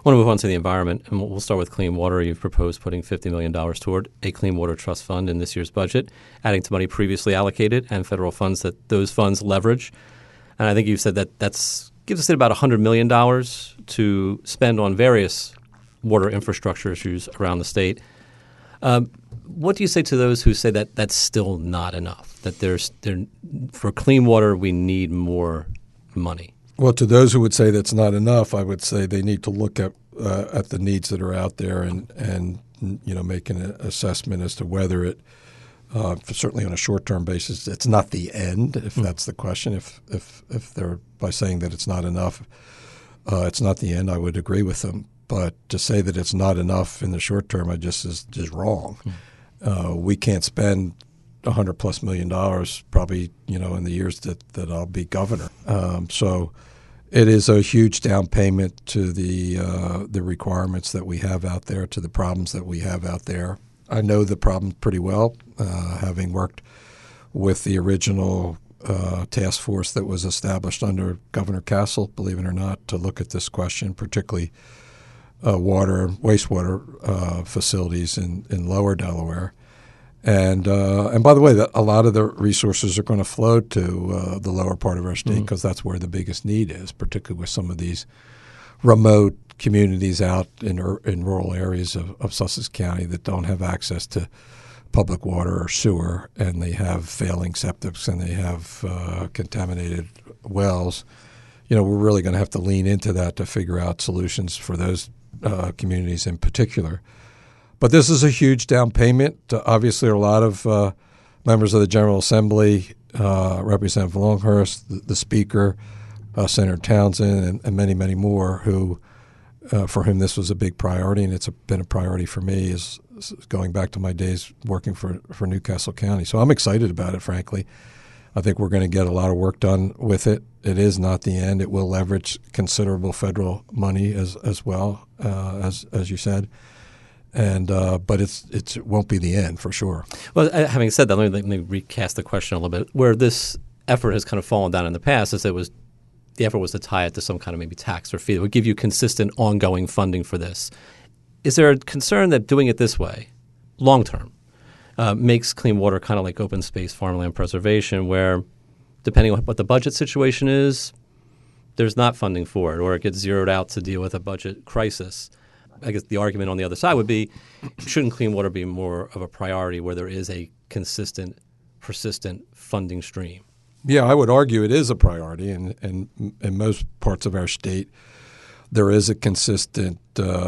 want to move on to the environment, and we'll start with clean water. You've proposed putting $50 million toward a clean water trust fund in this year's budget, adding to money previously allocated and federal funds that those funds leverage. And I think you've said that gives us about $100 million to spend on various water infrastructure issues around the state. What do you say to those who say that that's still not enough, that for clean water we need more money? Well, to those who would say that's not enough, I would say they need to look at the needs that are out there and make an assessment as to whether it, certainly on a short-term basis, it's not the end, if that's the question. If they're by saying that it's not enough, it's not the end, I would agree with them. But to say that it's not enough in the short term, I just is wrong. We can't spend $100+ million probably, in the years that I'll be governor. So it is a huge down payment to the requirements that we have out there, to the problems that we have out there. I know the problem pretty well, having worked with the original task force that was established under Governor Castle, believe it or not, to look at this question, particularly wastewater facilities in lower Delaware. And by the way, a lot of the resources are going to flow to the lower part of our state because that's where the biggest need is, particularly with some of these remote communities out in rural areas of Sussex County that don't have access to public water or sewer, and they have failing septics and they have contaminated wells. We're really going to have to lean into that to figure out solutions for those communities in particular. But this is a huge down payment. Obviously, a lot of members of the General Assembly, Representative Longhurst, the Speaker, Senator Townsend, and many, many more who, for whom this was a big priority, and it's been a priority for me, is going back to my days working for Newcastle County. So I'm excited about it, frankly. I think we're going to get a lot of work done with it. It is not the end. It will leverage considerable federal money as well, as you said. And but it won't be the end for sure. Well, having said that, let me recast the question a little bit. Where this effort has kind of fallen down in the past is the effort was to tie it to some kind of maybe tax or fee that would give you consistent ongoing funding for this. Is there a concern that doing it this way, long term, makes clean water kind of like open space farmland preservation, where depending on what the budget situation is, there's not funding for it, or it gets zeroed out to deal with a budget crisis? I guess the argument on the other side would be, shouldn't clean water be more of a priority where there is a consistent, persistent funding stream? Yeah, I would argue it is a priority, and in most parts of our state, there is a consistent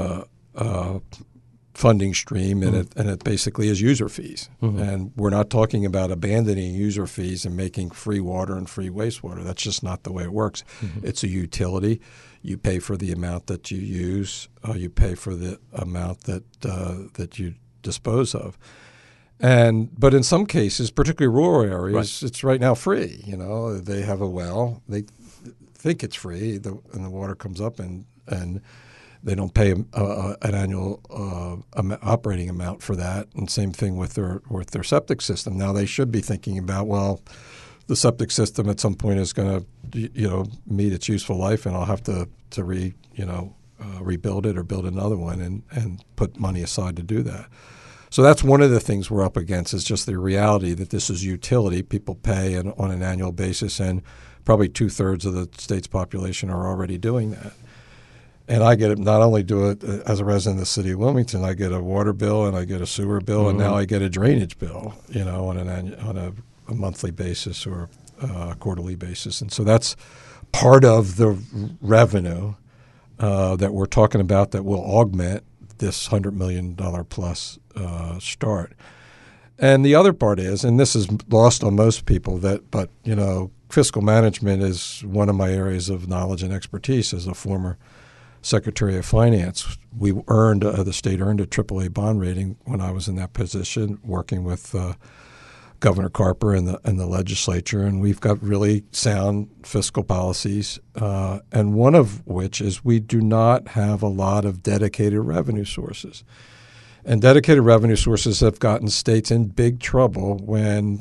funding stream, and it basically is user fees. And we're not talking about abandoning user fees and making free water and free wastewater. That's just not the way it works. It's a utility. You pay for the amount that you use. You pay for the amount that you dispose of. But in some cases, particularly rural areas, It's right now free. They have a well. They think it's free, and the water comes up, and they don't pay an annual operating amount for that. And same thing with their septic system. Now they should be thinking about, well, the septic system at some point is going to meet its useful life, and I'll have to rebuild it or build another one and put money aside to do that. So that's one of the things we're up against, is just the reality that this is utility. People pay on an annual basis, and probably 2/3 of the state's population are already doing that. And I get it, not only do it as a resident of the city of Wilmington, I get a water bill and I get a sewer bill, and now I get a drainage bill, on a monthly basis or a quarterly basis. And so that's part of the revenue that we're talking about that will augment this $100 million plus start. And the other part is, and this is lost on most people, but fiscal management is one of my areas of knowledge and expertise as a former Secretary of Finance. The state earned a AAA bond rating when I was in that position, working with Governor Carper and the legislature, and we've got really sound fiscal policies, and one of which is we do not have a lot of dedicated revenue sources. And dedicated revenue sources have gotten states in big trouble when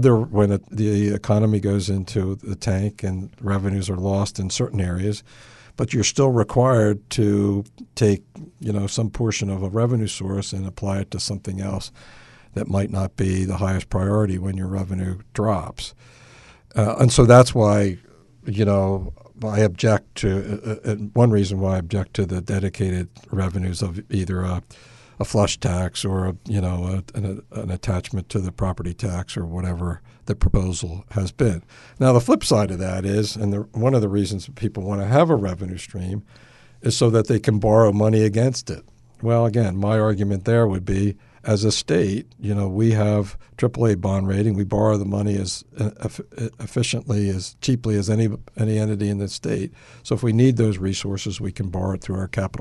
the economy goes into the tank and revenues are lost in certain areas but you're still required to take, some portion of a revenue source and apply it to something else that might not be the highest priority when your revenue drops. And so that's why, I object to one reason why I object to the dedicated revenues of either a flush tax or an attachment to the property tax or whatever the proposal has been. Now the flip side of that is, and one of the reasons that people want to have a revenue stream is so that they can borrow money against it. Well, again, my argument there would be, as a state, we have AAA bond rating. We borrow the money as efficiently, as cheaply as any entity in the state. So if we need those resources, we can borrow it through our capital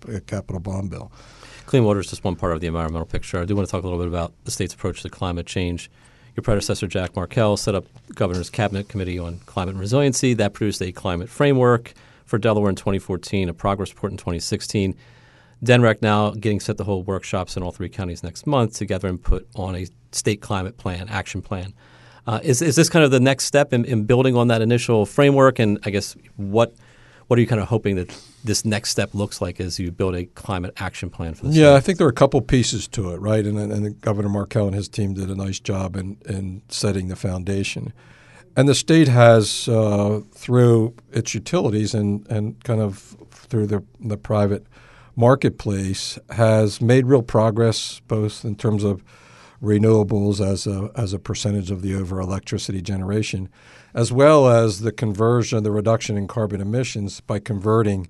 bond bill. Clean water is just one part of the environmental picture. I do want to talk a little bit about the state's approach to climate change. Your predecessor, Jack Markell, set up the Governor's Cabinet Committee on Climate and Resiliency. That produced a climate framework for Delaware in 2014, a progress report in 2016. DNREC now getting set to hold workshops in all 3 counties next month to gather input on a state climate plan, action plan. Is this kind of the next step in building on that initial framework? And I guess what are you kind of hoping that this next step looks like as you build a climate action plan for the state? Yeah, I think there are a couple pieces to it, right? And Governor Markell and his team did a nice job in setting the foundation. And the state has, through its utilities and kind of through the private marketplace, has made real progress both in terms of renewables as a percentage of the overall electricity generation, as well as the reduction in carbon emissions by converting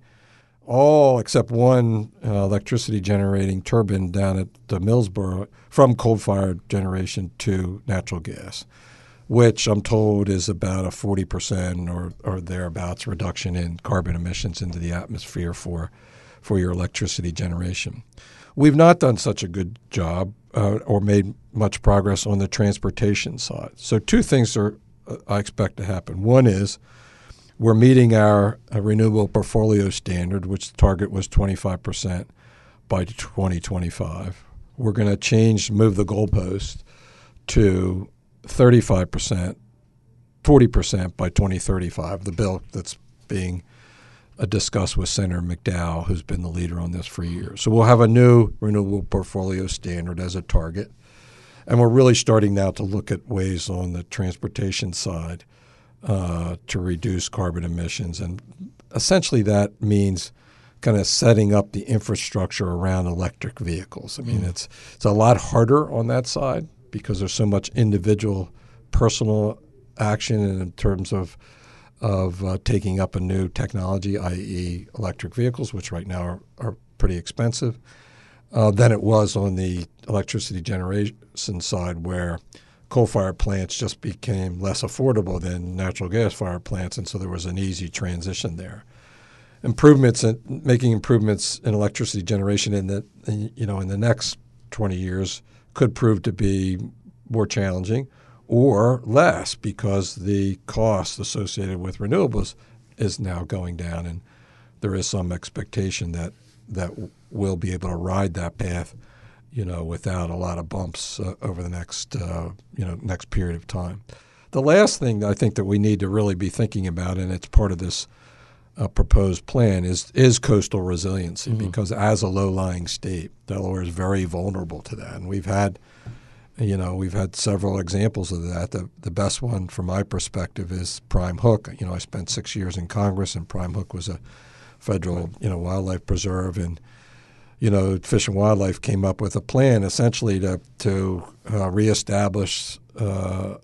all except one electricity generating turbine down at Millsboro from coal-fired generation to natural gas, which I'm told is about a 40% or thereabouts reduction in carbon emissions into the atmosphere for your electricity generation. We've not done such a good job or made much progress on the transportation side. So 2 things I expect to happen. One is we're meeting our renewable portfolio standard, which the target was 25% by 2025. We're going to move the goalpost to 35%, 40% by 2035, the bill that's being discussed with Senator McDowell, who's been the leader on this for years. So we'll have a new renewable portfolio standard as a target. And we're really starting now to look at ways on the transportation side to reduce carbon emissions. And essentially that means kind of setting up the infrastructure around electric vehicles. I mean, it's a lot harder on that side because there's so much individual personal action in terms of taking up a new technology, i.e. electric vehicles, which right now are pretty expensive, than it was on the electricity generation side, where coal-fired plants just became less affordable than natural gas-fired plants, and so there was an easy transition there. Making improvements in electricity generation in the next 20 years could prove to be more challenging, or less, because the cost associated with renewables is now going down, and there is some expectation that we'll be able to ride that path, without a lot of bumps over the next period of time. The last thing I think that we need to really be thinking about, and it's part of this proposed plan, is coastal resiliency, because as a low-lying state, Delaware is very vulnerable to that, and we've had several examples of that. The best one from my perspective is Prime Hook. I spent 6 years in Congress, and Prime Hook was a federal, wildlife preserve, and Fish and Wildlife came up with a plan essentially to reestablish the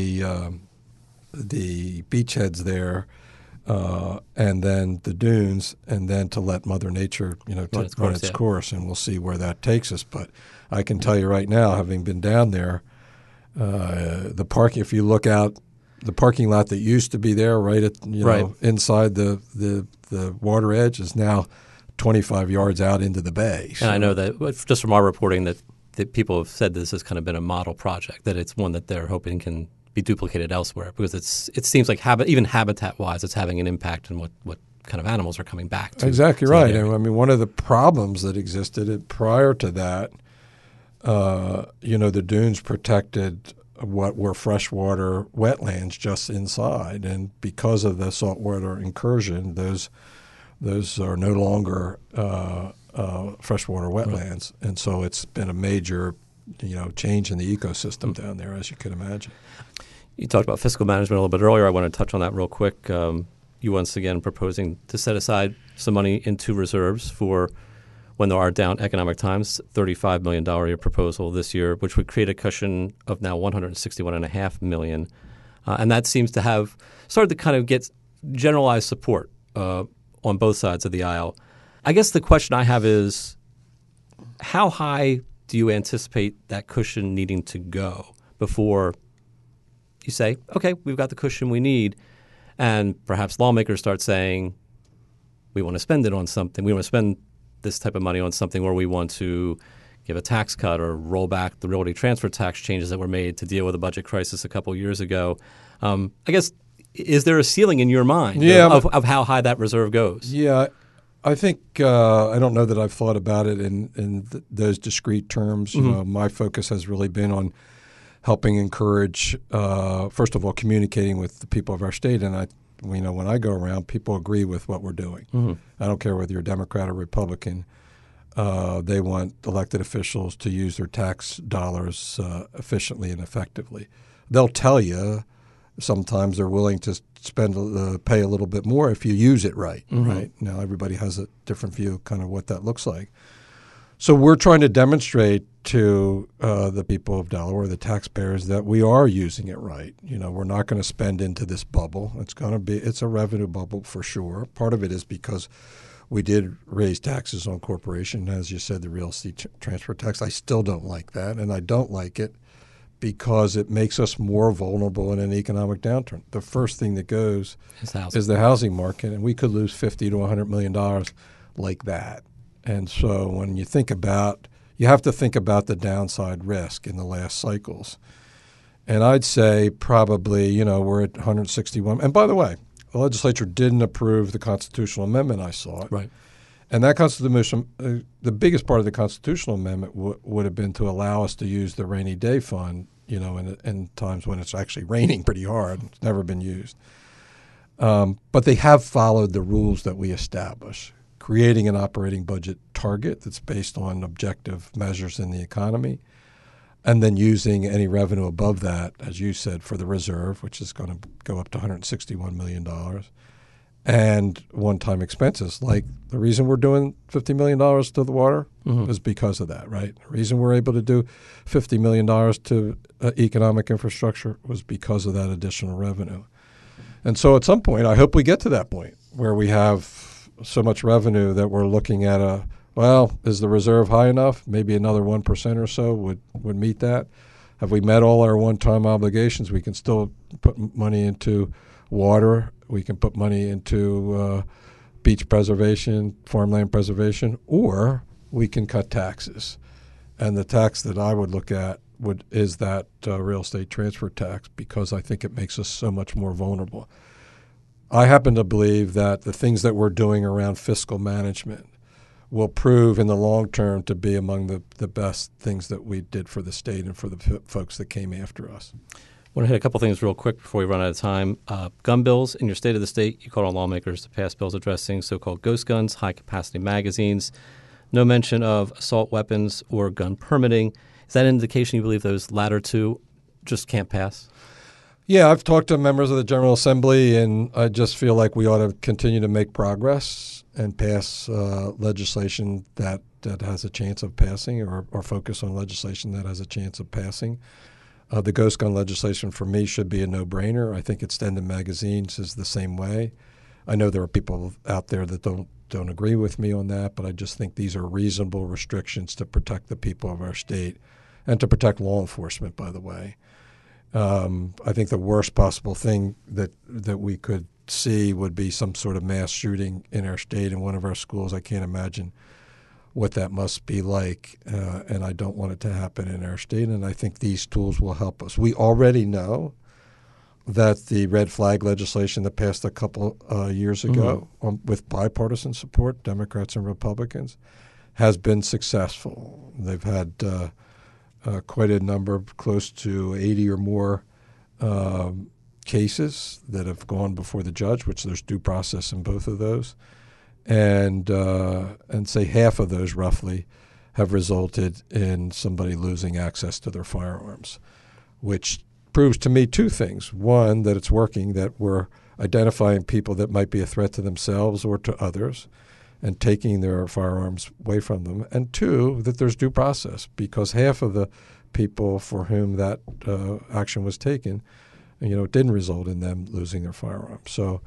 beachheads there, and then the dunes, and then to let Mother Nature, run its course, and we'll see where that takes us. But I can tell you right now, having been down there, the parking. If you look out, the parking lot that used to be there, right at inside the water edge, is now 25 yards out into the bay. And I know that just from our reporting that people have said this has kind of been a model project, that it's one that they're hoping can be duplicated elsewhere, because it seems like even habitat-wise, it's having an impact on what kind of animals are coming back to. Exactly right. And I mean, one of the problems that existed prior to that, the dunes protected what were freshwater wetlands just inside, and because of the saltwater incursion, those those are no longer freshwater wetlands, and so it's been a major, change in the ecosystem down there, as you can imagine. You talked about fiscal management a little bit earlier. I want to touch on that real quick. You once again proposing to set aside some money into reserves for when there are down economic times, $35 million year proposal this year, which would create a cushion of now $161.5 million. And that seems to have started to kind of get generalized support on both sides of the aisle. I guess the question I have is, how high do you anticipate that cushion needing to go before you say, okay, we've got the cushion we need, and perhaps lawmakers start saying, we want to spend it on something. We want to spend this type of money on something where we want to give a tax cut or roll back the realty transfer tax changes that were made to deal with a budget crisis a couple years ago. I guess, is there a ceiling in your mind of how high that reserve goes? Yeah, I think I don't know that I've thought about it in those discrete terms. My focus has really been on helping encourage, first of all, communicating with the people of our state. And when I go around, people agree with what we're doing. I don't care whether you're Democrat or Republican. They want elected officials to use their tax dollars efficiently and effectively. They'll tell you sometimes they're willing to pay a little bit more if you use it right. Right now, everybody has a different view of kind of what that looks like. So we're trying to demonstrate to the people of Delaware, the taxpayers, that we are using it right. We're not going to spend into this bubble. It's a revenue bubble for sure. Part of it is because we did raise taxes on corporation, as you said, the real estate transfer tax. I still don't like that, and I don't like it because it makes us more vulnerable in an economic downturn. The first thing that goes is the housing market, and we could lose $50 to $100 million like that. And so when you think about, you have to think about the downside risk in the last cycles. And I'd say probably, we're at 161. And by the way, the legislature didn't approve the constitutional amendment. I saw it. Right. And that constitution, the biggest part of the constitutional amendment would have been to allow us to use the rainy day fund, in times when it's actually raining pretty hard. It's never been used. But they have followed the rules that we establish, creating an operating budget target that's based on objective measures in the economy, and then using any revenue above that, as you said, for the reserve, which is going to go up to $161 million, and one-time expenses. Like the reason we're doing $50 million to the water is because of that, right? The reason we're able to do $50 million to economic infrastructure was because of that additional revenue. And so at some point, I hope we get to that point where we have so much revenue that we're looking at is the reserve high enough? Maybe another 1% or so would meet that. Have we met all our one-time obligations? We can still put money into water. We can put money into beach preservation, farmland preservation, or we can cut taxes. And the tax that I would look at is that real estate transfer tax, because I think it makes us so much more vulnerable. I happen to believe that the things that we're doing around fiscal management will prove in the long term to be among the best things that we did for the state and for the folks that came after us. I want to hit a couple things real quick before we run out of time. Gun bills in your state of the state, you called on lawmakers to pass bills addressing so-called ghost guns, high-capacity magazines. No mention of assault weapons or gun permitting. Is that an indication you believe those latter two just can't pass? Yeah, I've talked to members of the General Assembly, and I just feel like we ought to continue to make progress and pass legislation that has a chance of passing, or focus on legislation that has a chance of passing. The ghost gun legislation for me should be a no-brainer. I think extended magazines is the same way. I know there are people out there that don't agree with me on that, but I just think these are reasonable restrictions to protect the people of our state and to protect law enforcement, by the way. I think the worst possible thing that we could see would be some sort of mass shooting in our state in one of our schools. I can't imagine what that must be like, and I don't want it to happen in our state, and I think these tools will help us. We already know that the red flag legislation that passed a couple years ago with bipartisan support, Democrats and Republicans, has been successful. They've had quite a number, close to 80 or more cases that have gone before the judge, which there's due process in both of those. and say half of those roughly have resulted in somebody losing access to their firearms, which proves to me two things. One, that it's working, that we're identifying people that might be a threat to themselves or to others and taking their firearms away from them. And two, that there's due process, because half of the people for whom that action was taken, didn't result in them losing their firearms. So,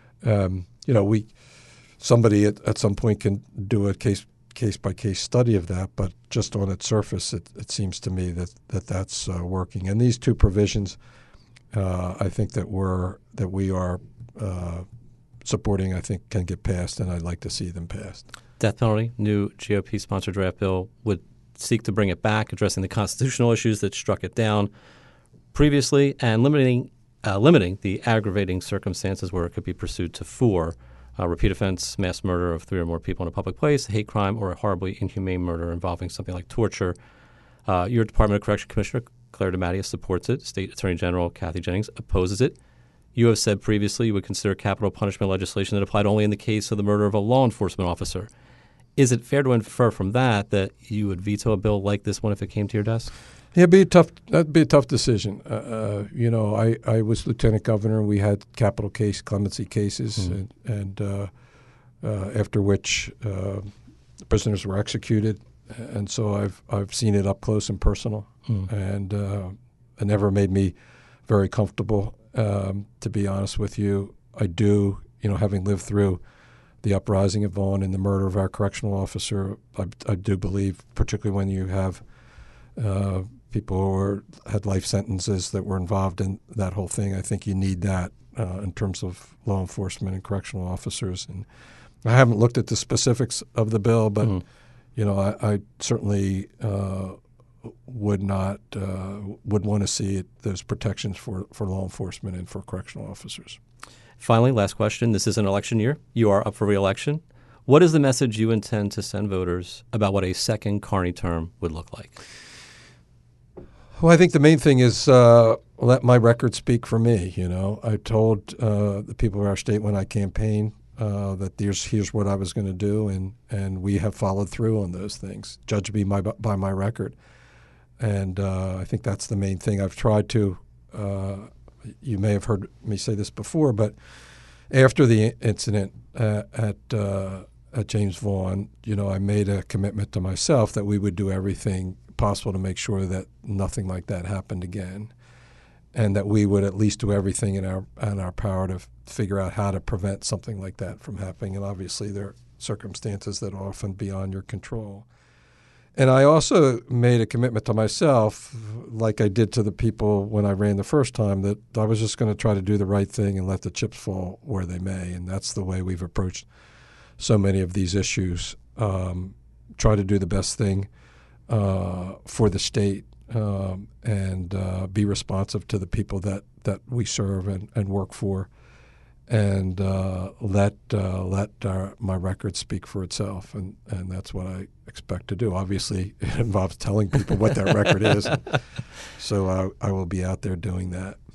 somebody at some point can do a case-by-case study of that, but just on its surface, it seems to me that's working. And these two provisions, I think that we are supporting, I think, can get passed, and I'd like to see them passed. Death penalty, new GOP-sponsored draft bill, would seek to bring it back, addressing the constitutional issues that struck it down previously, and limiting the aggravating circumstances where it could be pursued to 4. Repeat offense, mass murder of 3 or more people in a public place, hate crime, or a horribly inhumane murder involving something like torture. Your Department of Correction Commissioner, Claire DeMatteis, supports it. State Attorney General Kathy Jennings opposes it. You have said previously you would consider capital punishment legislation that applied only in the case of the murder of a law enforcement officer. Is it fair to infer from that you would veto a bill like this one if it came to your desk? Yeah, that'd be a tough decision. I was lieutenant governor. We had capital clemency cases, and after which prisoners were executed, and so I've seen it up close and personal, and it never made me very comfortable. To be honest with you, I do. Having lived through the uprising of Vaughn and the murder of our correctional officer, I do believe, particularly when you have people who had life sentences that were involved in that whole thing. I think you need that in terms of law enforcement and correctional officers. And I haven't looked at the specifics of the bill, but I certainly would want to see those protections for law enforcement and for correctional officers. Finally, last question. This is an election year. You are up for re-election. What is the message you intend to send voters about what a second Carney term would look like? Well, I think the main thing is let my record speak for me. I told the people of our state when I campaigned that here's what I was going to do, and we have followed through on those things. Judge me by my record. And I think that's the main thing. I've tried to you may have heard me say this before, but after the incident at James Vaughn, I made a commitment to myself that we would do everything possible to make sure that nothing like that happened again, and that we would at least do everything in our power to figure out how to prevent something like that from happening. And obviously there are circumstances that are often beyond your control. And I also made a commitment to myself, like I did to the people when I ran the first time, that I was just going to try to do the right thing and let the chips fall where they may. And that's the way we've approached so many of these issues. Try to do the best thing for the state and be responsive to the people that we serve and work for, and let my record speak for itself, and that's what I expect to do. Obviously, it involves telling people what that record is, so I will be out there doing that.